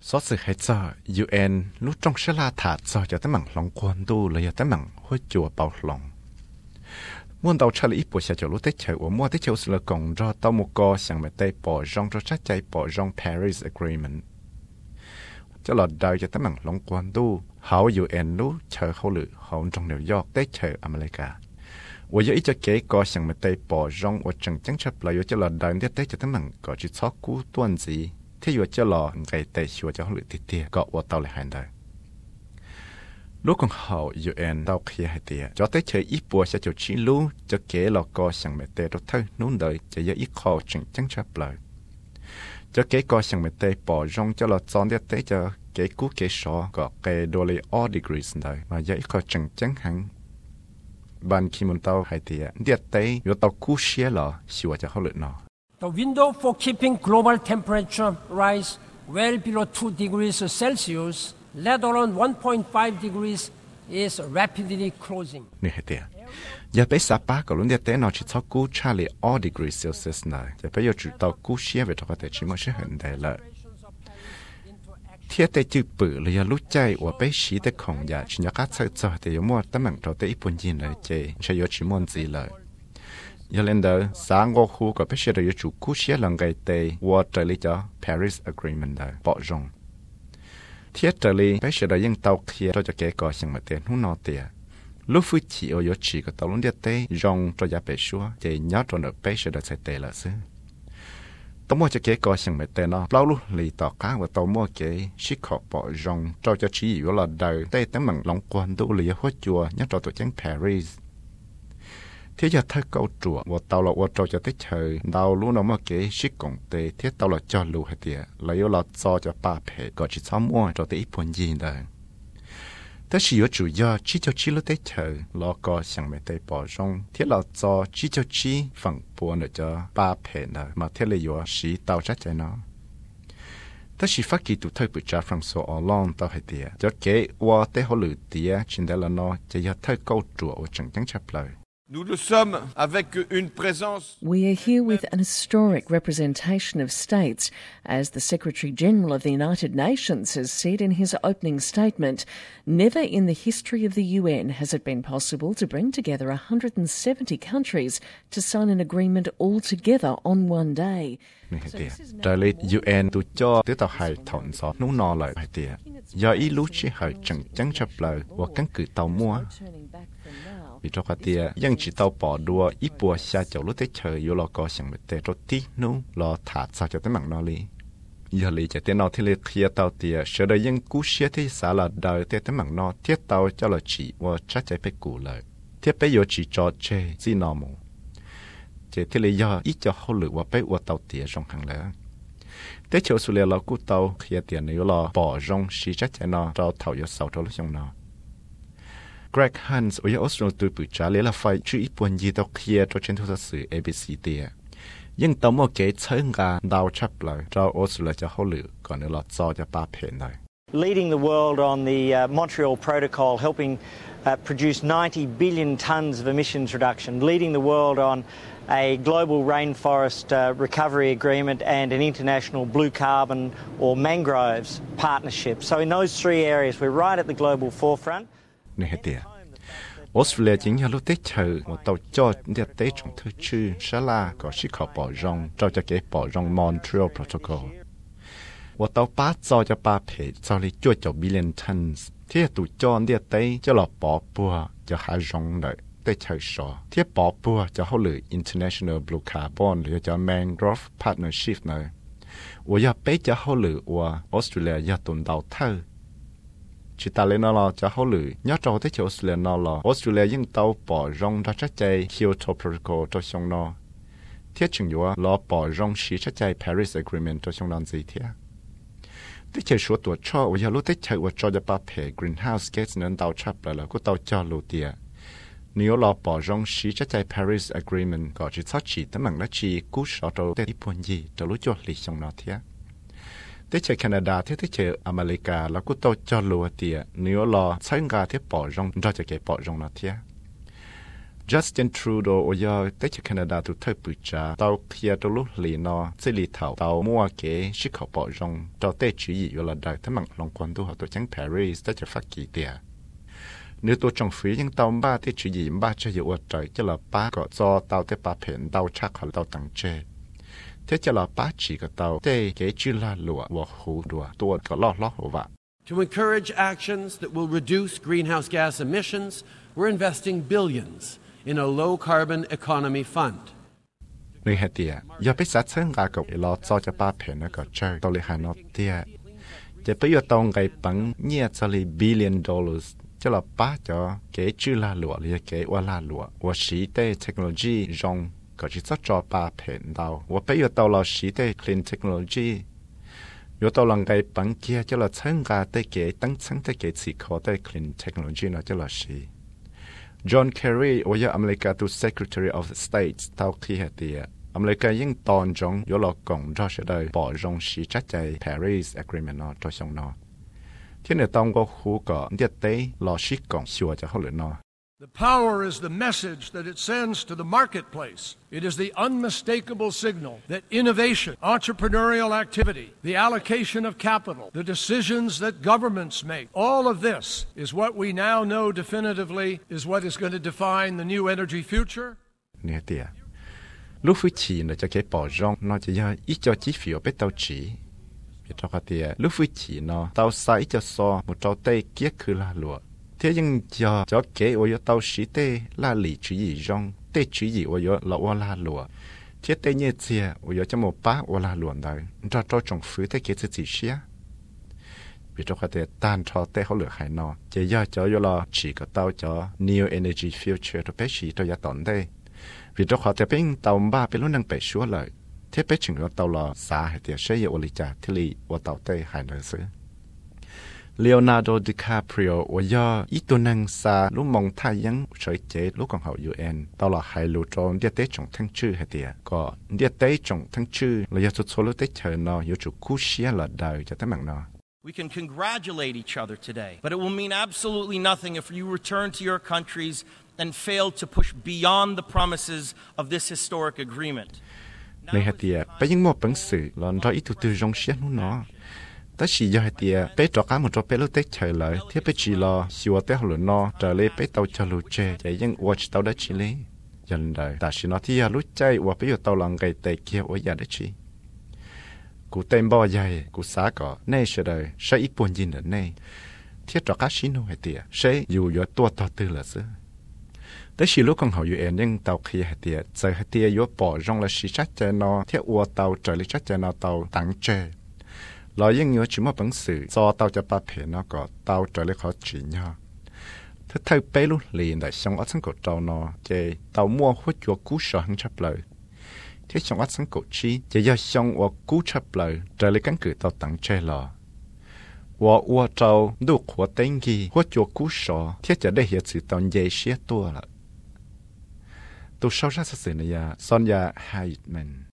số sự hay cho UN lúc trong sẽ là thả cho tới mảng lòng quan tu là tới mảng hối chùa bảo lòng muốn đầu chơi ít buổi sáng cho lúc tết chơi của mua tết chơi là còn cho tao một co sang mấy tay bỏ rong cho chắc chạy bỏ rong Paris Agreement cho là đời cho tới mảng lòng quan tu hậu UN lúc chơi hậu lự hậu trong New York tết chơi America我有一只几个想么对保障我正正出来有只了单的对就他们个去炒股段子，他有只了给对学就好了点点个我到来看的。如果好 UN 到企业的，就对chơi一波下就去路，就给了个想么对都偷弄的，就有一个正正出来。就幾個想咪對保障就落裝啲對就幾股幾少個幾多哩 all degrees 的，mà有一個正正行。ban khi muốn tao hay thì điệt tay yo tao cú xé là xíu cho họ lựa nó. The window for keeping global temperature rise well below 2 degrees Celsius, let alone 1.5 degrees, is rapidly closing. Nè hay thì giờ bây giờ ba cái luôn điệt tay nó chỉ cho cú trả lại all degrees Celsius này, giờ bây giờ chủ tao cú xé về cho thể chỉ mới sẽ hình đại lợi. thiết tế chữ bự là lúc chạy và bé xí tế không giả chỉ nhớ các sự cho thì có một tấm ảnh cho tế ít bốn nhìn lại chơi sẽ có chỉ môn gì lại giờ lên đó sáng ngô khu có bé sẽ được chủ cú xé lần ngày tế và trở lại cho Paris Agreement đó bỏ rong thiết trở lại bé sẽ được những tàu kia cho cái có sang mà tiền không nọ tiền lúc phu chỉ ở chỉ có tàu luôn địa tế rong cho giá bé xua chơi nhớ cho được bé sẽ được sai tế là xứ tao mua cho cái coi xem mấy tên nó lâu lúc lì tỏ cá và tao mua cái ship khop bỏ rong cho chỉ yếu là đời tây tấm bằng lòng quan đủ lì hốt chùa nhớ cho tổ chức Paris thế giờ thay câu chùa và tao là cho tới trời tao luôn nó mua cái ship công tê thế tao là cho lù hay tiệt là yếu là cho ba phe có chỉ sáu mua cho tới ít phần gì đấyแต่สิ有主要只就只了得头，那个想没得保障，贴了做只就只放波那就八倍呢，嘛贴了有是到这在呢。但是发给都特别加from so along 到海底，就给我得好路底，现在了呢，就要太高主我正正出来。 Nous le sommes avec une présence. We are here with an historic representation of states, as the Secretary-General of the United Nations has said in his opening statement. Never in the history of the UN has it been possible to bring together 170 countries to sign an agreement all together on one day. Trở lại UN tụ cho tới tàu hải thọn gió nú nọ lại hải tiệt. Do ý lúc chỉ hải chẳng chẳng chấp lời và căn cứ tàu mua. Vì cho các tia, nhưng chỉ tàu bỏ đua ít bùa xa chỗ lúc tới trời yếu lo có sẵn một tê rốt tí nú lo thả sao cho tới mạng nó lý. Giờ lý chạy tên nó thì lý khía tàu tia, sợ đời dân cú xế thì xả là đời tới mạng nó thiết tàu cho là chỉ và chắc chạy phải củ lời. Thiết bây giờ chỉ cho chê gì nó mù. Chế thì lý do ít cho hỗ lực và bây giờ tàu tia trong hàng lỡ. Tế chỗ xử lý là cú tàu khía tiền nếu lo bỏ rong xí chắc chạy nó cho thảo yếu sầu cho lúc trong nó. Greg Hans ở Australia từ bữa trả lời là phải chú ý buồn gì tao kia cho trên thông sự ABC tiệt. Nhưng tao mua cái chân gà đào chấp lại cho Australia cho hỗ lực còn nữa là cho ba phe này. Leading the world on the Montreal Protocol, helping produce 90 billion tons of emissions reduction. Leading the world on a global rainforest recovery agreement and an international blue carbon or mangroves partnership. So in those three areas, we're right at the global forefront. Này hết tiệt. Australia chính là lúc Tết trời một tàu cho địa Tết trong thứ chư sẽ là có sức khỏe bỏ rong cho cái bỏ rong Montreal Protocol. Một tàu ba cho ba phe cho lý chuột cho billion tons. Thế tụ cho địa Tết cho là bỏ bùa cho hai rong đợi Tết trời sọ. Thế bỏ bùa cho hỗ lự International Blue Carbon để cho Mangrove Partnership này. Và giờ bé cho hỗ lự và Australia giờ tuần đầu thơ. Chỉ ta lên nó là cho hỗ lự nhớ cho tới chỗ Australia nó là Australia những tàu bỏ rong ra chắc chạy Kyoto Protocol cho xong nó thiết chừng yếu là bỏ rong xí chắc chạy Paris Agreement cho xong nó gì thế tới chơi số tuổi cho và lúc tới chơi và cho ba phe greenhouse gas nên tàu chấp lại là có tàu cho lô tiền nếu là bỏ rong xí chắc chạy Paris Agreement có chỉ sát chỉ tấm bằng là chỉ cú sợ đâu tới bốn gì cho lúc cho lịch xong nó thế tới chơi Canada tới chơi America là cũng tàu cho lúa tiệt nếu là xây ngã tới bỏ rong cho cái bỏ rong nó thế Justin Trudeau ở giờ tới từ Canada từ thời bự cha tàu kia từ lúc lì nó sẽ lì thầu tàu mua cái xuất khẩu bỏ rong tàu tết chủ yếu là đại thắng lòng quan tu họ tổ chức Paris tới từ phát kỳ tiền nếu tôi trong phía những tàu ba thì chủ yếu ba cho nhiều trời cho là ba có do tàu tới ba phèn tàu chắc hoặc tàu tăng chế thế cho là ba chỉ có tàu tới cái chữ là lụa và hồ đùa tôi có lo hồ vạ. To encourage actions that will reduce greenhouse gas emissions, we're investing billions in a low-carbon economy fund. Người hạt tiệt, giờ biết sát sinh gà cậu lo cho ba phèn nó có chơi tàu lì hà nó tiệt, chỉ bây giờ tàu ngày bằng nhiều cho lì $billion cho là ba cho cái chữ là lụa là cái qua là lụa, và sĩ tế technology rong có chỉ cho ba phèn tàu, và bây giờ tàu là sĩ tế clean technology. Yo tao lang cái bằng kia cho là chân gà tới cái tăng chân tới cái chỉ có tới clean technology nó cho là gì. John Kerry ở giờ America tu Secretary of State tao khi hạt địa America những tòn trong yo là cộng cho sẽ đời bỏ rong sĩ chắc chạy Paris Agreement nó cho xong nó. Thế nên tao có khu có địa tế lo sĩ cộng xua cho họ lựa nó. The power is the message that it sends to the marketplace. It is the unmistakable signal that innovation, entrepreneurial activity, the allocation of capital, the decisions that governments make, all of this is what we now know definitively is what is going to define the new energy future. Nè tiệt, lúc phu chỉ là cho cái bỏ rong nó chỉ là ít cho chi phí ở bên tàu chỉ. Vì cho cái tiệt, lúc phu chỉ nó tàu sai cho so một tàu tây kia cứ là lụa. Thế nhưng cho cái ở tàu sĩ tê là lì chữ gì rong tê chữ gì ở là là lụa thế tê như thế ở cho một bá ở là lụa đấy cho trong phứ thế cái gì xía vì cho cái tan cho tê họ lựa hải nó chỉ do cho là chỉ có tàu cho New Energy Future cho bé chỉ cho giá tổn đây vì cho họ bên tàu ba bên lúc năng bé xúa lại thế bé chừng đó tàu là xa hay thì sẽ ở lì trả thế lì ở tàu tê hải nữa xứ Leonardo DiCaprio ở giờ ít tuần năng xa lúc mong thayยังsợi chế lúc còn hậu UN tao là hai lũ tròn địa tế trong tháng chư hay tiệt có địa tế trong tháng chư là do số lúc tế chờ nó do chủ cú xía là đời cho tới mạng nó. We can congratulate each other today, but it will mean absolutely nothing if you return to your countries and fail to push beyond the promises of this historic agreement. Này hay tiệt, bây giờ một bản sự là do ít từ trong xía nó. Tất chỉ do tiệt bé trọ cá một trọ bé lúc tết chờ lại thiết bé chỉ lo xua tết hồi nó trở lại bé tàu chờ lúa chè chạy những watch tàu đã chỉ lấy dần đời ta chỉ nói thì lúa chay và bé tàu lòng gầy tê kia ở nhà đã chỉ cụ tên bao dài cụ xã cỏ nay sẽ đời sẽ ít buồn gì nữa nay thiết trọ cá xí nô hay tiệt sẽ dù do tua to tư là xứ tất chỉ lúc con hậu UN nhưng tàu kia hay tiệt giờ hay tiệt do bỏ rong là xí chắc chè nó thiết ua tàu trở lại chắc chè nó tàu tặng chè lo những người chỉ một bản sự do tàu cho ba phê nó có tàu trở lại khó chỉ nhau thế thay bé lúc liền tại trong ớt sáng cổ trâu nó chế tàu mua hút cho cú sợ hăng chấp lời thế trong ớt sáng cổ chi chế do trong ớt cú chấp lời trở lại cánh cửa tàu tặng chê lò và ua trâu đủ khóa tên ghi hút cho cú sợ thế cho đây hiện sự tàu dây xế tua là tôi sau ra sự này son ya Heitman